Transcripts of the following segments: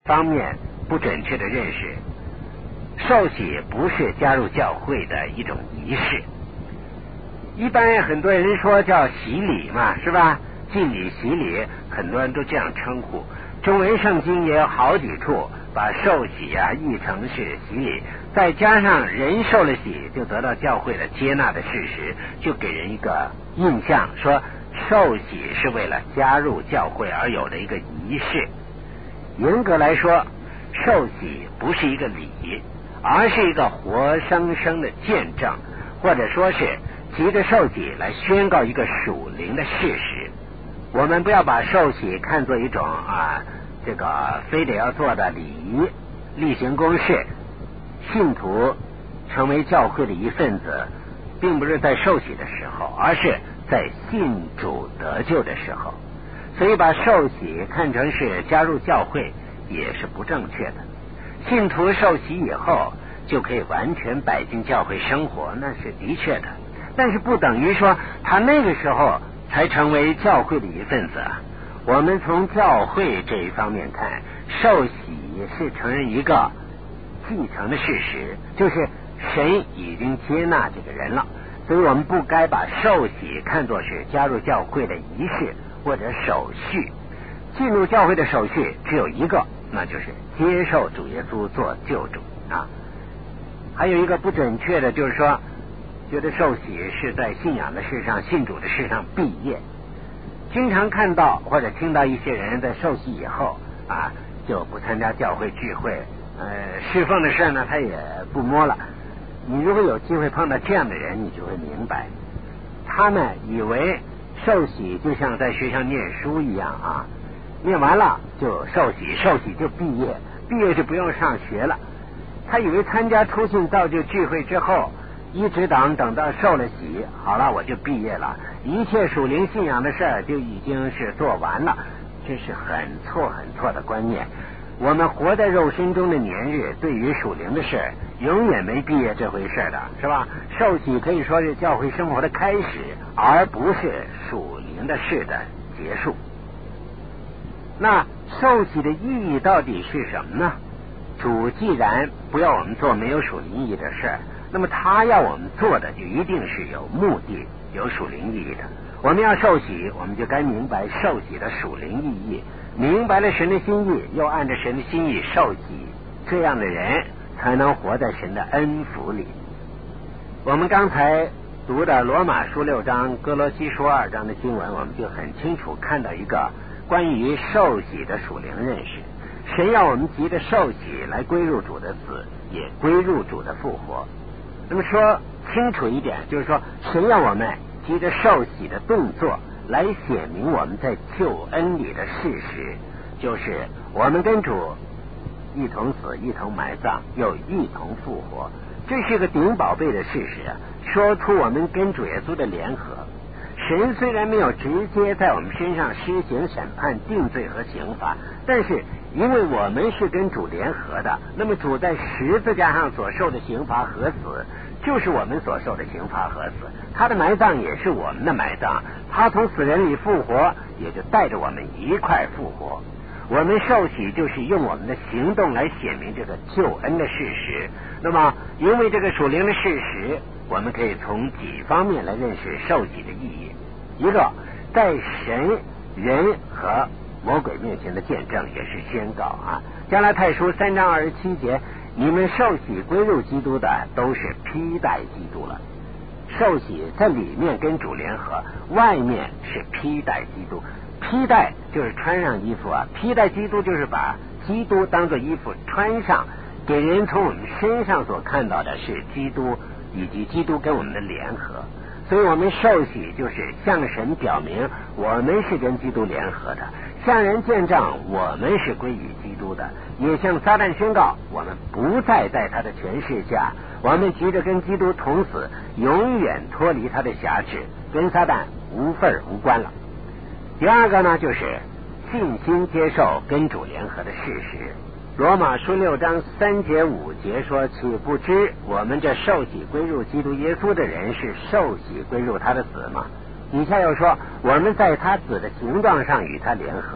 方面不准确的认识，受洗不是加入教会的一种仪式。一般很多人说叫洗礼嘛，是吧？浸礼、洗礼，很多人都这样称呼。中文圣经也有好几处把受洗译成是洗礼，再加上人受了洗就得到教会的接纳的事实，就给人一个印象，说受洗是为了加入教会而有的一个仪式。严格来说，受洗不是一个礼，而是一个活生生的见证，或者说是藉着受洗来宣告一个属灵的事实。我们不要把受洗看作一种这个非得要做的礼仪、例行公事。信徒成为教会的一份子，并不是在受洗的时候，而是在信主得救的时候。所以把受洗看成是加入教会也是不正确的。信徒受洗以后就可以完全摆进教会生活，那是的确的，但是不等于说他那个时候才成为教会的一份子。我们从教会这一方面看，受洗是承认一个继承的事实，就是神已经接纳这个人了，所以我们不该把受洗看作是加入教会的仪式或者手续。进入教会的手续只有一个，那就是接受主耶稣做救主还有一个不准确的，就是说觉得受洗是在信仰的事上、信主的事上毕业。经常看到或者听到一些人在受洗以后就不参加教会聚会，侍奉的事呢他也不摸了。你如果有机会碰到这样的人，你就会明白，他们以为受洗就像在学校念书一样念完了就受洗，受洗就毕业，毕业就不用上学了。他以为参加初信造就聚会之后，一直等到受了洗，好了我就毕业了，一切属灵信仰的事儿就已经是做完了。这是很错的观念。我们活在肉身中的年日，对于属灵的事永远没毕业这回事的，是吧？受洗可以说是教会生活的开始，而不是属灵的事的结束。那受洗的意义到底是什么呢？主既然不要我们做没有属灵意义的事，那么他要我们做的就一定是有目的、有属灵意义的。我们要受洗，我们就该明白受洗的属灵意义，明白了神的心意，又按照神的心意受洗，这样的人才能活在神的恩福里。我们刚才读的罗马书6章、哥罗西书2章的经文，我们就很清楚看到一个关于受洗的属灵认识。神要我们急着受洗来归入主的死，也归入主的复活。那么说清楚一点，就是说神要我们急着受洗的动作来显明我们在救恩里的事实，就是我们跟主一同死、一同埋葬，又一同复活。这是个顶宝贝的事实说出我们跟主耶稣的联合。神虽然没有直接在我们身上施行审判、定罪和刑罚，但是因为我们是跟主联合的，那么主在十字架上所受的刑罚和死，就是我们所受的刑罚和死。他的埋葬也是我们的埋葬，他从死人里复活，也就带着我们一块复活。我们受洗就是用我们的行动来显明这个救恩的事实。那么因为这个属灵的事实，我们可以从几方面来认识受洗的意义。一个，在神、人和魔鬼面前的见证，也是宣告加拉太书3章27节，你们受洗归入基督的，都是披戴基督了。受洗在里面跟主联合，外面是披戴基督。披戴就是穿上衣服披戴基督就是把基督当作衣服穿上，给人从我们身上所看到的是基督，以及基督跟我们的联合。所以我们受洗就是向神表明我们是跟基督联合的，向人见证我们是归于基督的，也向撒旦宣告我们不再在他的权势下，我们急着跟基督同死，永远脱离他的辖制，跟撒旦无份无关了。第二个呢，就是信心接受跟主联合的事实。罗马书6章3节5节说，岂不知我们这受洗归入基督耶稣的人，是受洗归入他的死吗？底下又说，我们在他死的形状上与他联合，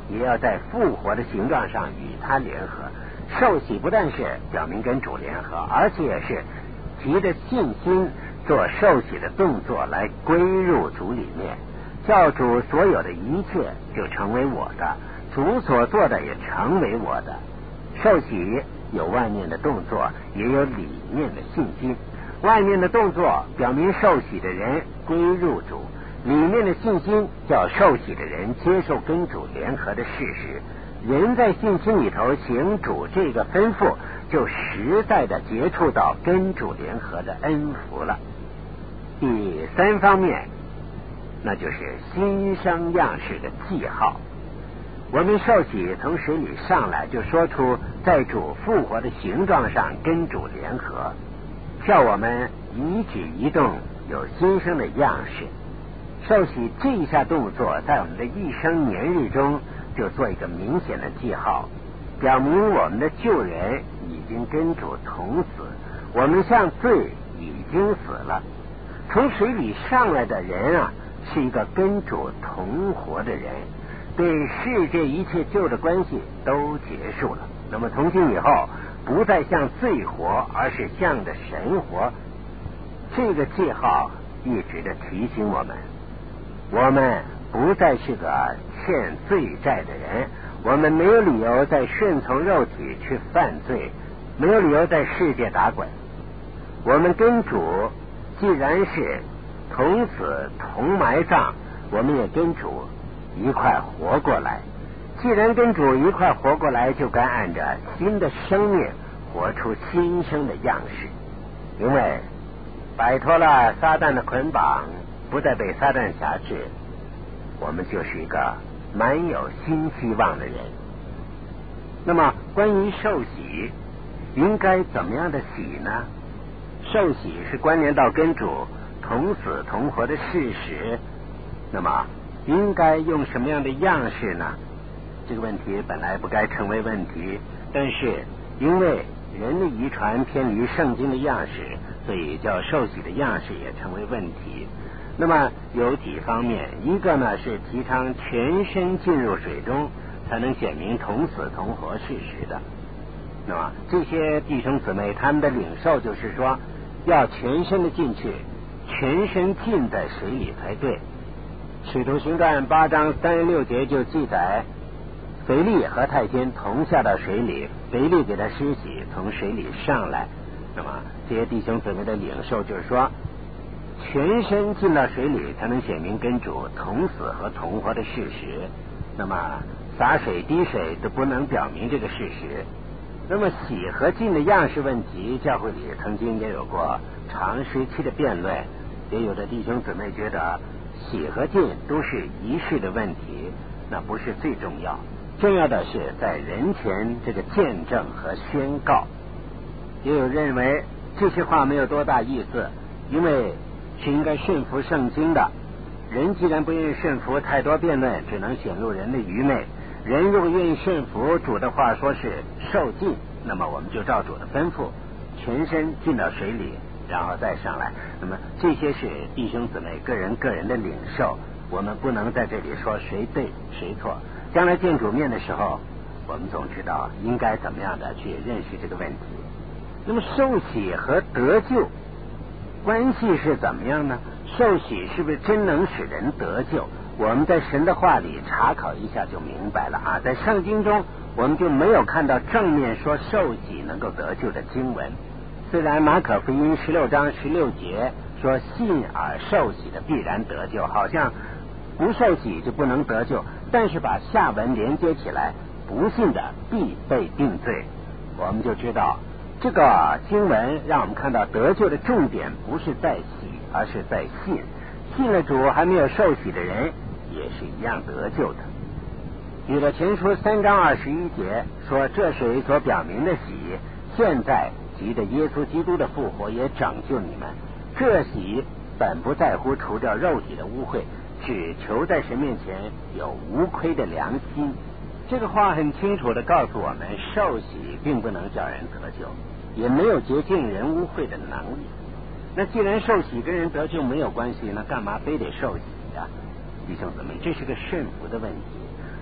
也要在复活的形状上与他联合。受洗不但是表明跟主联合，而且也是提着信心做受洗的动作来归入主里面，叫主所有的一切就成为我的，主所做的也成为我的。受洗有外面的动作，也有里面的信心。外面的动作表明受洗的人归入主，里面的信心叫受洗的人接受跟主联合的事实。人在信心里头行主这个吩咐，就实在的接触到跟主联合的恩福了。第三方面，那就是新生样式的记号。我们受洗从水里上来，就说出在主复活的形状上跟主联合，叫我们一举一动有新生的样式。受洗这一下动作，在我们的一生年日中就做一个明显的记号，表明我们的旧人已经跟主同死，我们向罪已经死了。从水里上来的人啊，是一个跟主同活的人，对世界一切旧的关系都结束了。那么从今以后，不再向罪活，而是向着神活。这个记号一直的提醒我们不再是个欠罪债的人，我们没有理由再顺从肉体去犯罪，没有理由在世界打滚。我们跟主既然是同死同埋葬，我们也跟主一块活过来。既然跟主一块活过来，就该按着新的生命活出新生的样式。因为摆脱了撒旦的捆绑，不再被撒旦辖制，我们就是一个满有新希望的人。那么关于受洗应该怎么样的洗呢？受洗是关联到跟主同死同活的事实，那么应该用什么样的样式呢？这个问题本来不该成为问题，但是因为人的遗传偏离圣经的样式，所以叫受洗的样式也成为问题。那么有几方面，一个呢是提倡全身进入水中才能显明同死同活事实的。那么这些弟兄姊妹他们的领受就是说，要全身的进去，全身浸在水里才对。使徒行传8章36节就记载，腓力和太监同下到水里，腓力给他施洗，从水里上来。那么这些弟兄姊妹的领受就是说，全身进到水里才能显明跟主同死和同活的事实。那么洒水滴水都不能表明这个事实。那么洗和浸的样式问题，教会里曾经也有过长时期的辩论，也有的弟兄姊妹觉得洗和浸都是仪式的问题，那不是最重要，重要的是在人前这个见证和宣告。也有认为这些话没有多大意思，因为是应该顺服圣经的。人既然不愿意顺服，太多辩论只能显露人的愚昧。人如果愿意顺服主的话，说是受浸，那么我们就照主的吩咐，全身进到水里，然后再上来。那么这些是弟兄姊妹个人的领受，我们不能在这里说谁对谁错。将来见主面的时候，我们总知道应该怎么样的去认识这个问题。那么受洗和得救关系是怎么样呢？受洗是不是真能使人得救？我们在神的话里查考一下就明白了啊。在圣经中我们就没有看到正面说受洗能够得救的经文。虽然马可福音16章16节说信而受洗的必然得救，好像不受洗就不能得救，但是把下文连接起来，不信的必被定罪，我们就知道这个经文让我们看到得救的重点不是在洗，而是在信。信了主还没有受洗的人也是一样得救的。彼得前书3章21节说，这水所表明的洗，现在藉着耶稣基督的复活也拯救你们。这洗本不在乎除掉肉体的污秽，只求在神面前有无亏的良心。这个话很清楚地告诉我们，受洗并不能叫人得救，也没有洁净人污秽的能力。那既然受洗跟人得救没有关系，那干嘛非得受洗呀？弟兄姊妹，这是个顺服的问题。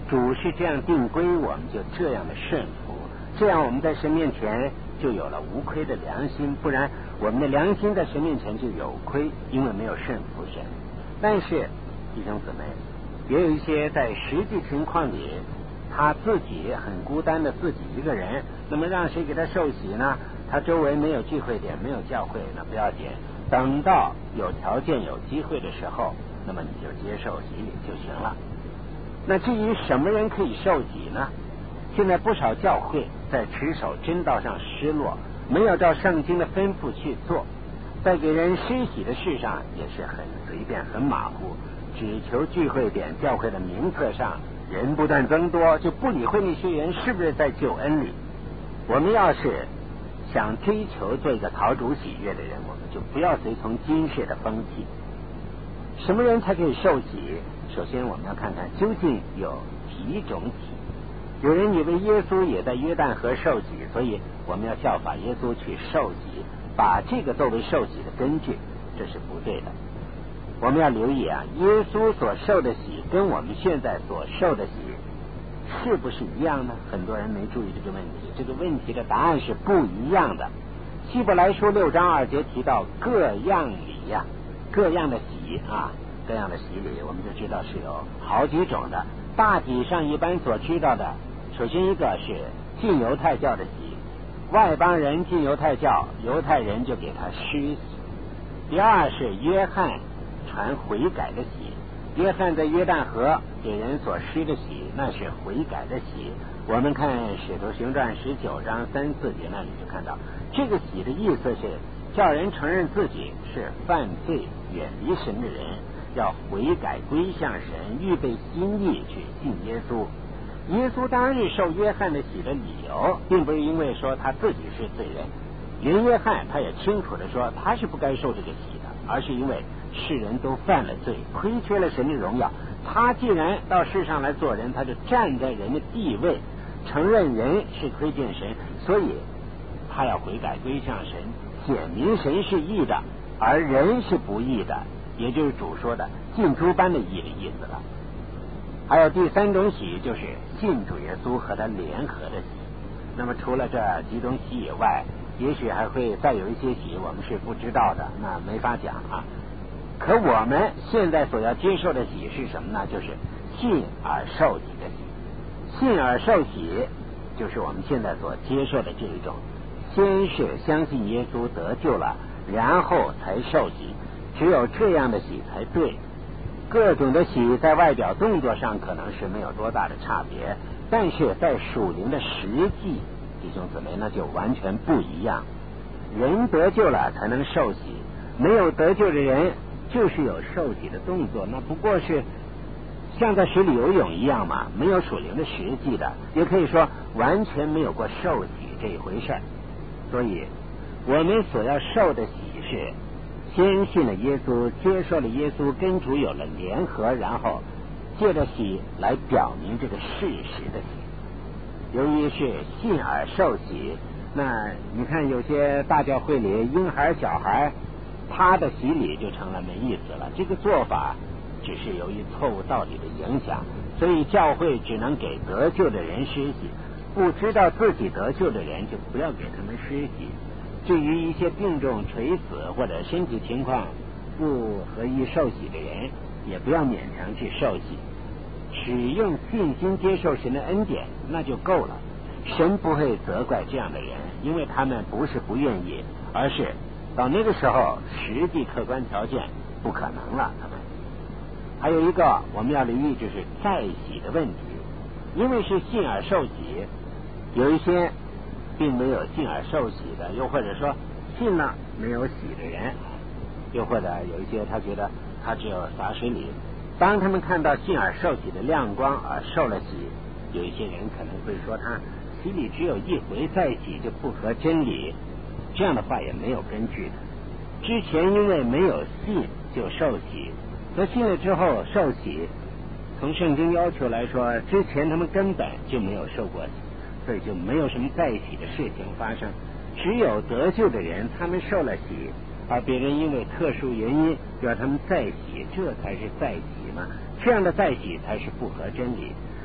主是这样定规，我们就这样的顺服，这样我们在神面前就有了无亏的良心，不然我们的良心在神面前就有亏，因为没有顺服神。但是弟兄姊妹，也有一些在实际情况里他自己很孤单的自己一个人，那么让谁给他受洗呢？他周围没有聚会点，没有教会，那不要紧，等到有条件有机会的时候，那么你就接受洗礼就行了。那至于什么人可以受洗呢？现在不少教会在持守真道上失落，没有照圣经的吩咐去做，在给人施洗的事上也是很随便很马虎，只求聚会点教会的名册上人不断增多，就不理会那些人是不是在救恩里。我们要是想追求做一个讨主喜悦的人，我们就不要随从今世的风气。什么人才可以受洗？首先我们要看看究竟有几种洗。有人以为耶稣也在约旦河受洗，所以我们要效法耶稣去受洗，把这个作为受洗的根据，这是不对的。我们要留意啊，耶稣所受的洗跟我们现在所受的洗是不是一样呢？很多人没注意这个问题，这个问题的答案是不一样的。希伯来书6章2节提到各样礼呀，各样的洗啊，各样的洗礼，我们就知道是有好几种的。大体上一般所知道的，首先一个是进犹太教的洗，外邦人进犹太教，犹太人就给他施洗。第二是约翰传悔改的洗，约翰在约旦河给人所施的洗，那是悔改的洗。我们看使徒行传19章3、4节那里就看到，这个洗的意思是叫人承认自己是犯罪远离神的人，要悔改归向神，预备心意去信耶稣。耶稣当日受约翰的洗的理由，并不是因为说他自己是罪人，连约翰他也清楚的说他是不该受这个洗的，而是因为世人都犯了罪，亏缺了神的荣耀。他既然到世上来做人，他就站在人的地位，承认人是亏欠神，所以他要悔改归向神，显明神是义的，而人是不义的，也就是主说的尽诸般的义的意思了。还有第三种洗，就是信主耶稣和他联合的洗。那么除了这几种洗以外，也许还会再有一些洗我们是不知道的，那没法讲啊。可我们现在所要接受的洗是什么呢？就是信而受洗的洗。信而受洗就是我们现在所接受的这一种，先是相信耶稣得救了，然后才受洗，只有这样的洗才对。各种的洗在外表动作上可能是没有多大的差别，但是在属灵的实际，弟兄姊妹，那就完全不一样。人得救了才能受洗，没有得救的人就是有受洗的动作，那不过是像在水里游泳一样嘛，没有属灵的实际的，也可以说完全没有过受洗这一回事。所以我们所要受的洗是先信了耶稣，接受了耶稣，跟主有了联合，然后借着洗来表明这个事实的洗。由于是信而受洗，那你看有些大教会里婴孩小孩他的洗礼就成了没意思了，这个做法只是由于错误道理的影响，所以教会只能给得救的人施洗，不知道自己得救的人就不要给他们施洗。至于一些病重垂死或者身体情况不合意受洗的人，也不要勉强去受洗，使用信心接受神的恩典那就够了。神不会责怪这样的人，因为他们不是不愿意，而是到那个时候实际客观条件不可能了。他们还有一个我们要留意，就是再洗的问题，因为是信而受洗，有一些并没有信而受洗的，又或者说信了没有洗的人，又或者有一些他觉得他只有洒水礼，当他们看到信而受洗的亮光而受了洗，有一些人可能会说他洗礼只有一回，再洗就不合真理，这样的话也没有根据的。之前因为没有信就受洗，那信了之后受洗，从圣经要求来说，之前他们根本就没有受过洗，所以就没有什么再洗的事情发生。只有得救的人他们受了洗，而别人因为特殊原因要他们再洗，这才是再洗嘛，这样的再洗才是不合真理。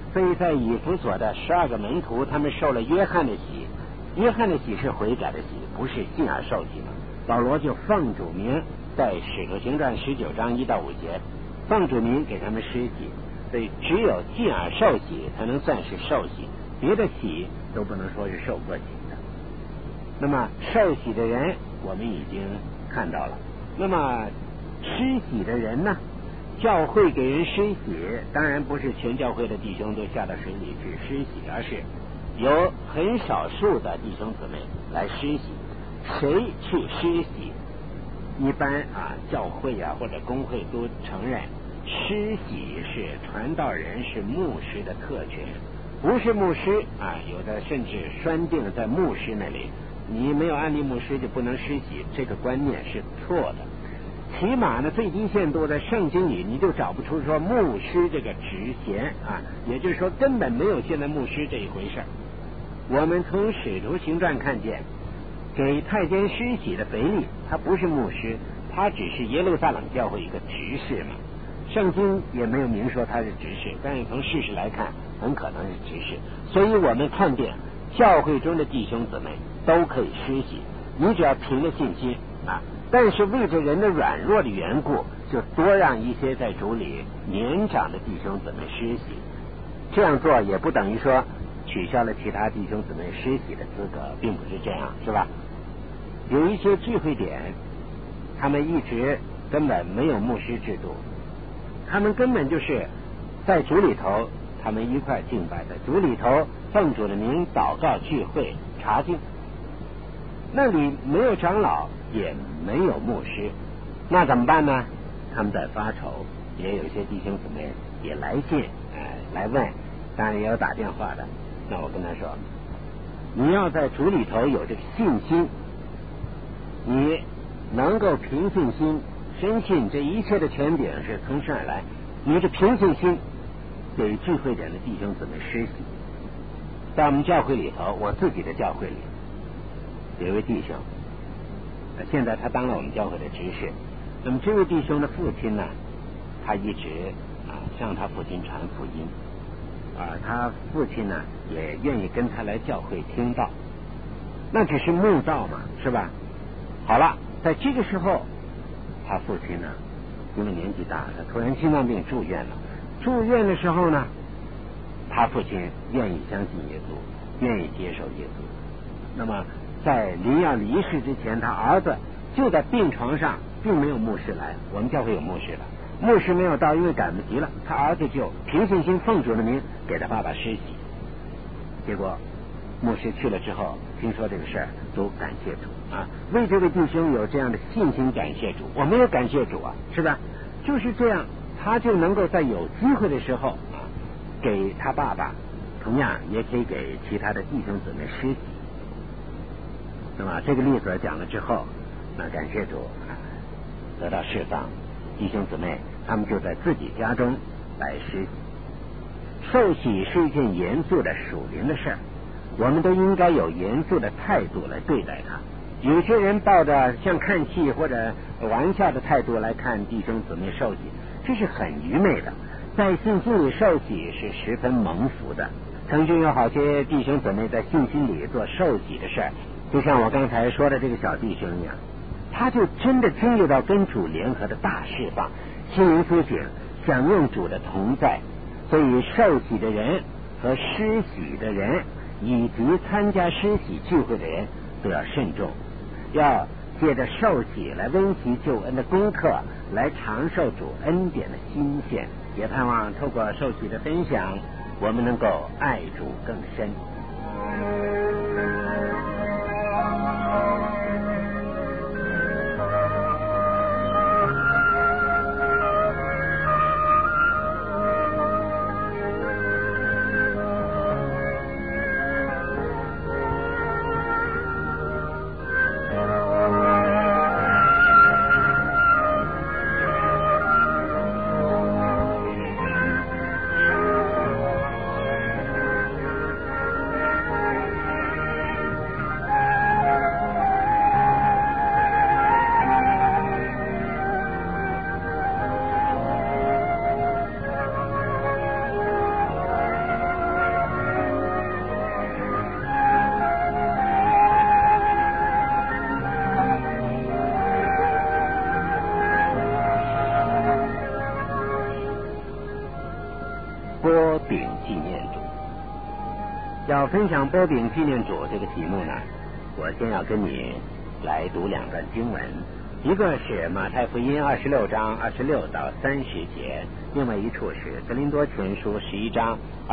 所以在以弗所的12个门徒，他们受了约翰的洗，约翰的洗是悔改的洗，不是信而受洗嘛。保罗就奉主名，在使徒行传19章1到5节，奉主名给他们施洗，所以只有信而受洗才能算是受洗，别的洗都不能说是受过洗的。那么受洗的人我们已经看到了，那么施洗的人呢？教会给人施洗，当然不是全教会的弟兄都下到水里去施洗，而是有很少数的弟兄姊妹来施洗。谁去施洗？一般教会或者公会都承认施洗是传道人是牧师的特权，不是牧师有的甚至拴定在牧师那里，你没有按立牧师就不能施洗，这个观念是错的。起码呢，最低限度在圣经里你就找不出说牧师这个职衔也就是说根本没有现在牧师这一回事。我们从使徒行传看见，给太监施洗的腓力，他不是牧师，他只是耶路撒冷教会一个执事嘛。圣经也没有明说他是执事，但是从事实来看，很可能是执事。所以我们看见教会中的弟兄姊妹都可以施洗，你只要凭着信心但是为着人的软弱的缘故，就多让一些在主里年长的弟兄姊妹施洗。这样做也不等于说取消了其他弟兄姊妹施洗的资格，并不是这样，是吧？有一些聚会点，他们一直根本没有牧师制度，他们根本就是在主里头，他们一块敬拜，在主里头奉主的名祷告聚会查经，那里没有长老也没有牧师，那怎么办呢？他们在发愁，也有一些弟兄姊妹也来信来问，当然也有打电话的。那我跟他说，你要在主里头有这个信心，你能够凭信心深信这一切的权柄是从神而来，你就凭信心给聚会点的弟兄姊妹施洗。在我们教会里头，我自己的教会里有一位弟兄，现在他当了我们教会的执事。那么这位弟兄的父亲呢，他一直向他父亲传福音他父亲呢也愿意跟他来教会听道，那只是慕道嘛，是吧？好了，在这个时候他父亲呢因为年纪大，他突然心脏病住院了。住院的时候呢，他父亲愿意相信耶稣，愿意接受耶稣。那么在临要离世之前，他儿子就在病床上，并没有牧师来，我们教会有牧师了，牧师没有到，因为赶不及了，他儿子就凭信心奉主的名给他爸爸施洗。结果牧师去了之后，听说这个事儿，都感谢主为这位弟兄有这样的信心感谢主。我没有感谢主是吧？就是这样，他就能够在有机会的时候给他爸爸，同样也可以给其他的弟兄姊妹施洗。那么这个例子讲了之后，那感谢主得到释放，弟兄姊妹他们就在自己家中来施洗。受洗是一件严肃的属灵的事儿，我们都应该有严肃的态度来对待它。有些人抱着像看戏或者玩笑的态度来看弟兄姊妹受洗，这是很愚昧的。在信心里受洗是十分蒙福的。曾经有好些弟兄姊妹在信心里做受洗的事儿，就像我刚才说的这个小弟兄一样，他就真的经历到跟主联合的大释放，心灵苏醒，享用主的同在。所以受洗的人和施洗的人以及参加施洗聚会的人都要慎重，要借着受洗来温习救恩的功课，来长受主恩典的新鲜。也盼望透过受洗的分享，我们能够爱主更深。 要分享波饼纪念主这个题目呢，我先要跟你来读2段经文，一个是马太福音26章26到30节，另外一处是哥林多前书11章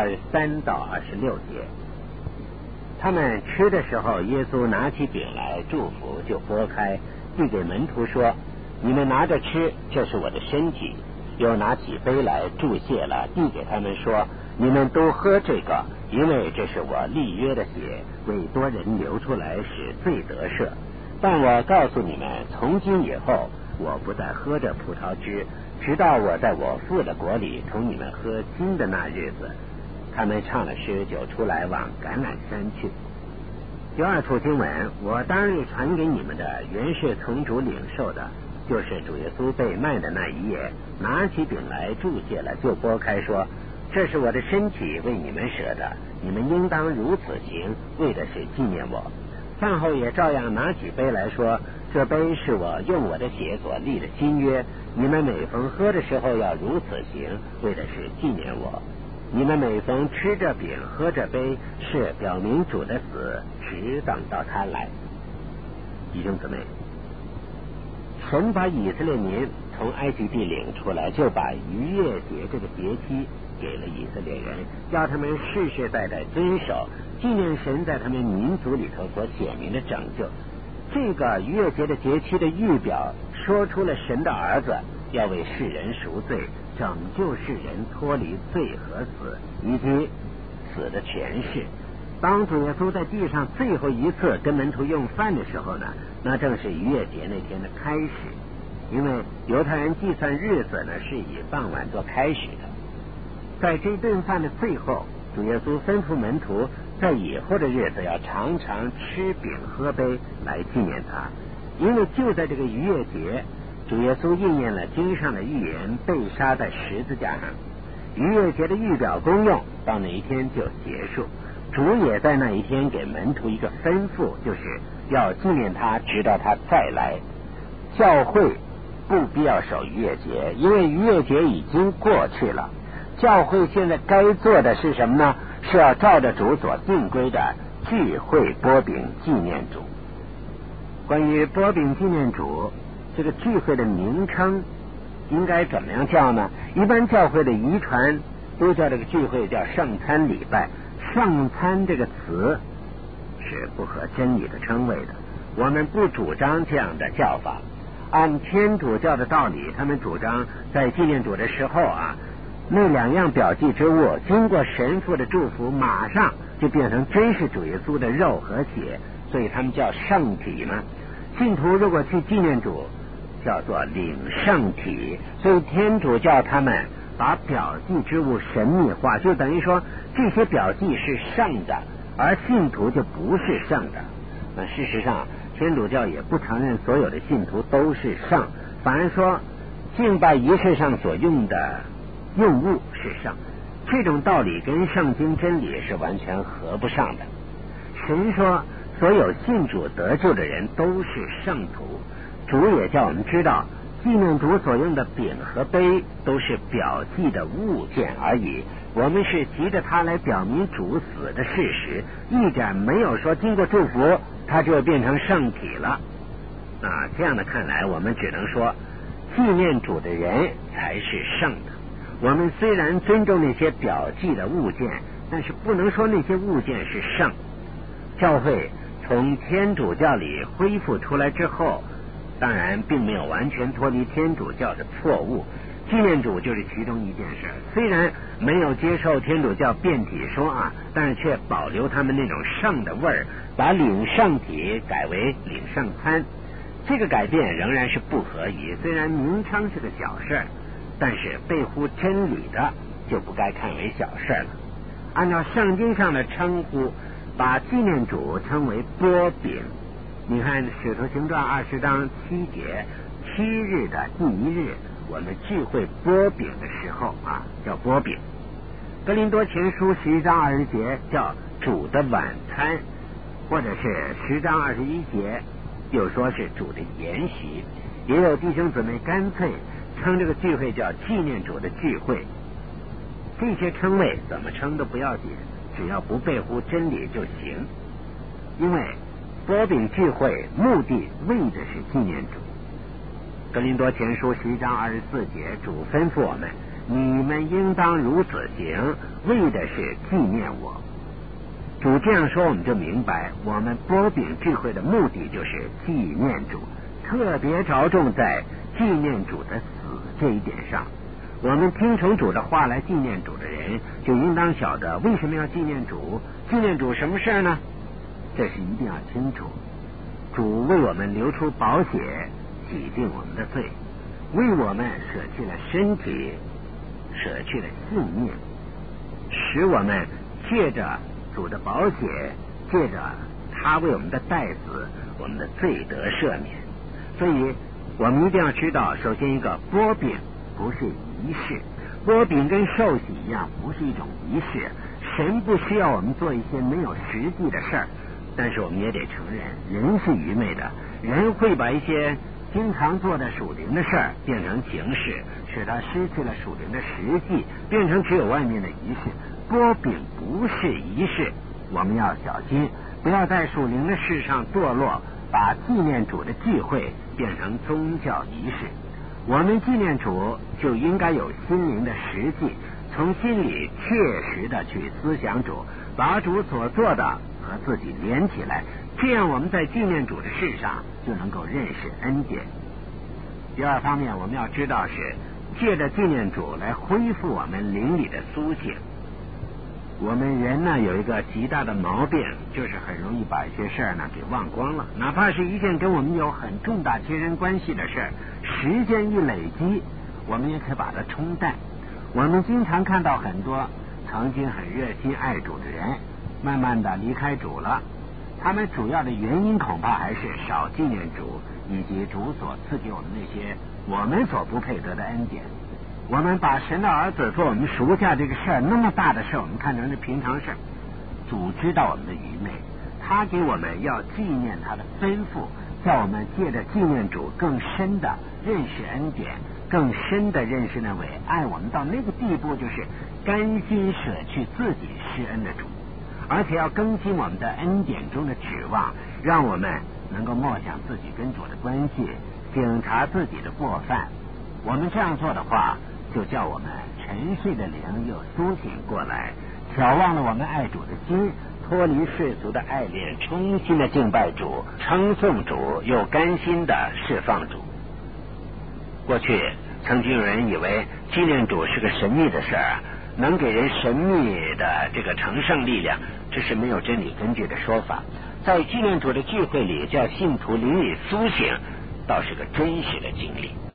23到26节。他们吃的时候，耶稣拿起饼来祝福，就拨开，递给门徒说：“你们拿着吃，这是我的身体。”又拿起杯来祝谢了，递给他们说：“你们都喝这个，因为这是我立约的血，为多人流出来，使罪得赦。但我告诉你们，从今以后，我不再喝这葡萄汁，直到我在我父的国里同你们喝新的那日子。”他们唱了诗，就出来往橄榄山去。第2处经文，我当日传给你们的，原是从主领受的，就是主耶稣被卖的那一夜，拿起饼来祝谢了，就拨开说：“这是我的身体，为你们舍的，你们应当如此行，为的是纪念我。”饭后也照样拿起杯来说：“这杯是我用我的血所立的新约，你们每逢喝的时候要如此行，为的是纪念我。你们每逢吃着饼喝着杯，是表明主的死，直等到他来。”弟兄姊妹，神把以色列民从埃及地领出来，就把逾越节这个节期给了以色列人，要他们世世代代遵守，纪念神在他们民族里头所显明的拯救。这个逾越节的节期的预表，说出了神的儿子要为世人赎罪，拯救世人脱离罪和死，以及死的权势。当主耶稣在地上最后一次跟门徒用饭的时候呢，那正是逾越节那天的开始，因为犹太人计算日子呢是以傍晚做开始的。在这顿饭的最后，主耶稣吩咐门徒在以后的日子要常常吃饼喝杯来纪念他，因为就在这个逾越节，主耶稣应验了经上的预言，被杀在十字架上。逾越节的预表功用到那一天就结束。主也在那一天给门徒一个吩咐，就是要纪念他，直到他再来。教会不必要守逾越节，因为逾越节已经过去了。教会现在该做的是什么呢？是要照着主所定规的聚会拨饼纪念主。关于拨饼纪念主这个聚会的名称应该怎么样叫呢？一般教会的遗传都叫这个聚会叫圣餐礼拜。圣餐这个词是不合真理的称谓的，我们不主张这样的叫法。按天主教的道理，他们主张在纪念主的时候那2样表记之物经过神父的祝福，马上就变成真是主耶稣的肉和血，所以他们叫圣体嘛。信徒如果去纪念主，叫做领圣体，所以天主教他们把表记之物神秘化，就等于说这些表记是圣的，而信徒就不是圣的。那事实上天主教也不承认所有的信徒都是圣，反而说敬拜仪式上所用的用物是圣。这种道理跟圣经真理是完全合不上的。神说所有信主得救的人都是圣徒，主也叫我们知道纪念主所用的饼和杯都是表记的物件而已，我们是藉着它来表明主死的事实，一点没有说经过祝福它就变成圣体了。这样的看来，我们只能说纪念主的人才是圣的。我们虽然尊重那些表记的物件，但是不能说那些物件是圣。教会从天主教里恢复出来之后，当然并没有完全脱离天主教的错误，纪念主就是其中一件事。虽然没有接受天主教变体说但是却保留他们那种圣的味儿，把领圣体改为领圣餐。这个改变仍然是不合宜，虽然名称是个小事，但是背乎真理的就不该看为小事了。按照圣经上的称呼，把纪念主称为拨饼。你看使徒行传20章7节，7日的第1日，我们聚会拨饼的时候叫拨饼。哥林多前书11章20节叫主的晚餐，或者是10章21节又说是主的筵席。也有弟兄姊妹干脆称这个聚会叫纪念主的聚会。这些称谓怎么称都不要紧， 只要不背乎真理就行。因为擘饼聚会目的为的是纪念主。哥林多前书11章24节，主吩咐我们，你们应当如此行，为的是纪念我。主这样说，我们就明白我们擘饼聚会的目的就是纪念主，特别着重在纪念主的死这一点上。我们听从主的话来纪念主的人，就应当晓得为什么要纪念主。纪念主什么事呢？这是一定要清楚。主为我们流出宝血，洗净我们的罪，为我们舍弃了身体，舍去了性命，使我们借着主的宝血，借着他为我们的代死，我们的罪得赦免。所以我们一定要知道，首先一个擘饼不是仪式，擘饼跟受洗一样，不是一种仪式。神不需要我们做一些没有实际的事儿，但是我们也得承认，人是愚昧的，人会把一些经常做的属灵的事儿变成形式，使他失去了属灵的实际，变成只有外面的仪式。擘饼不是仪式，我们要小心，不要在属灵的事上堕落，把纪念主的聚会变成宗教仪式。我们纪念主就应该有心灵的实际，从心里切实的去思想主，把主所做的和自己连起来，这样我们在纪念主的事上就能够认识恩典。第二方面，我们要知道是借着纪念主来恢复我们灵里的苏醒。我们人呢有一个极大的毛病，就是很容易把一些事儿呢给忘光了，哪怕是一件跟我们有很重大切身关系的事儿，时间一累积，我们也可以把它冲淡。我们经常看到很多曾经很热心爱主的人，慢慢的离开主了，他们主要的原因恐怕还是少纪念主，以及主所赐给我们那些我们所不配得的恩典。我们把神的儿子做我们赎价这个事儿，那么大的事儿，我们看成是平常事儿。主知道我们的愚昧，他给我们要纪念他的吩咐，叫我们借着纪念主更深的认识恩典，更深的认识那位爱我们到那个地步，就是甘心舍去自己施恩的主，而且要更新我们的恩典中的指望，让我们能够默想自己跟主的关系，省察自己的过犯。我们这样做的话，就叫我们沉睡的灵又苏醒过来，眺望了我们爱主的心，脱离世俗的爱恋，衷心的敬拜主，称颂主，又甘心的释放主。过去曾经有人以为纪念主是个神秘的事儿，能给人神秘的这个成圣力量，这是没有真理根据的说法。在纪念主的聚会里，叫信徒灵里苏醒，倒是个真实的经历。